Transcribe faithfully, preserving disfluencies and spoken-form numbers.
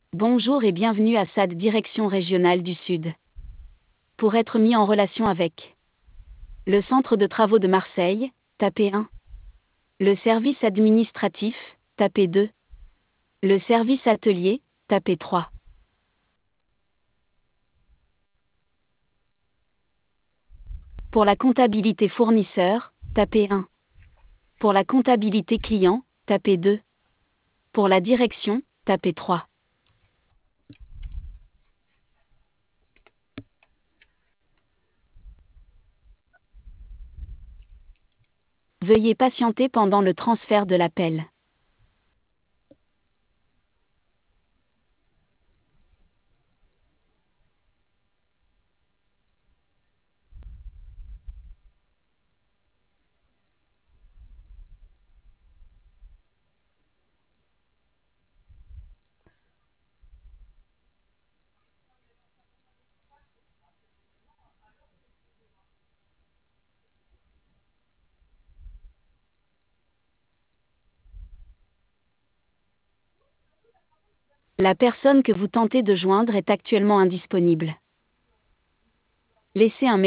Bonjour et bienvenue à S A D Direction Régionale du Sud. Pour être mis en relation avec le Centre de Travaux de Marseille, tapez un. Le service administratif, tapez deux. Le service atelier, tapez trois. Pour la comptabilité fournisseur, tapez un. Pour la comptabilité client, tapez deux. Pour la direction, tapez trois. Veuillez patienter pendant le transfert de l'appel. La personne que vous tentez de joindre est actuellement indisponible. Laissez un